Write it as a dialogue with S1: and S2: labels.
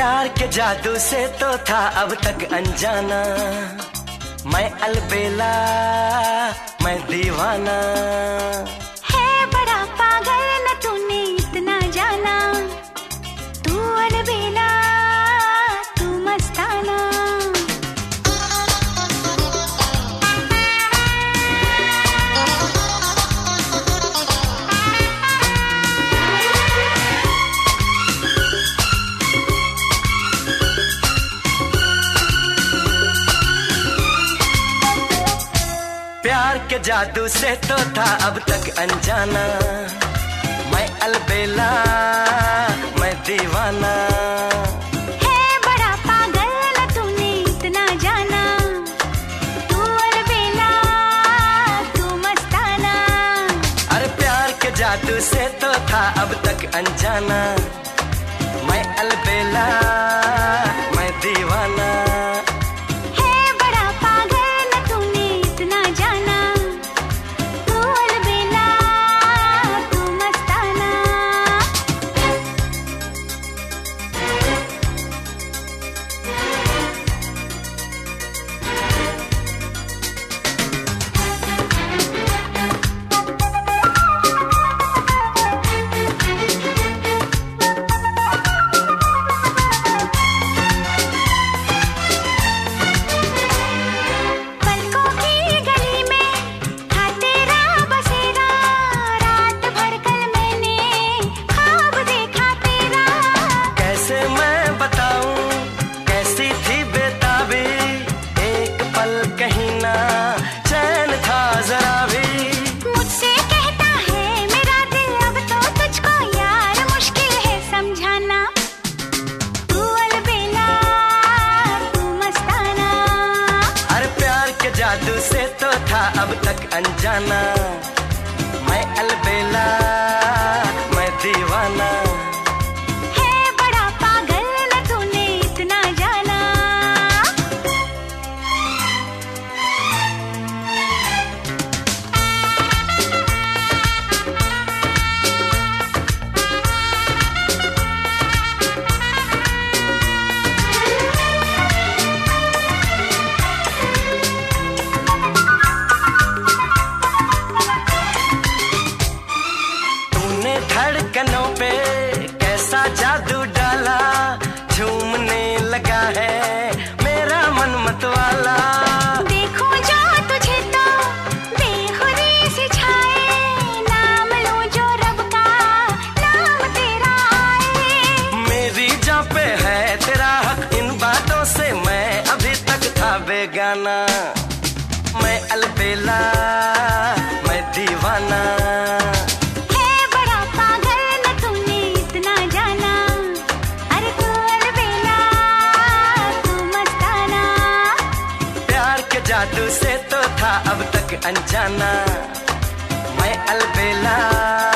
S1: प्यार के जादू से तो था अब तक अनजाना, मैं अलबेला मैं दीवाना।
S2: है बड़ा पागल न तूने इतना जाना, तू अलबेला तू मस्ताना।
S1: प्यार के जादू से तो था अब तक अनजाना, मैं अलबेला मैं दीवाना।
S2: है बड़ा पागल न तूने इतना जाना, तू अलबेला तू मस्ताना।
S1: अरे प्यार के जादू से तो था अब तक अनजाना, मैं अलबेला मैं दीवाना। जादू से तो था अब तक अनजाना, मैं अलबेला मैं दीवाना।
S2: है बड़ा पागल न तूने इतना जाना।
S1: धड़कनों पे कैसा जादू डाला, झूमने लगा है मेरा मन मतवाला।
S2: देखो जो तुझे तो बेखुदी से छाए, नाम लो जो रब का नाम तेरा आए।
S1: मेरी जां पे है तेरा हक, इन बातों से मैं अभी तक था बेगाना। मैं अलबेला मैं दीवाना। जादू से तो था अब तक अनजाना, मैं अलबेला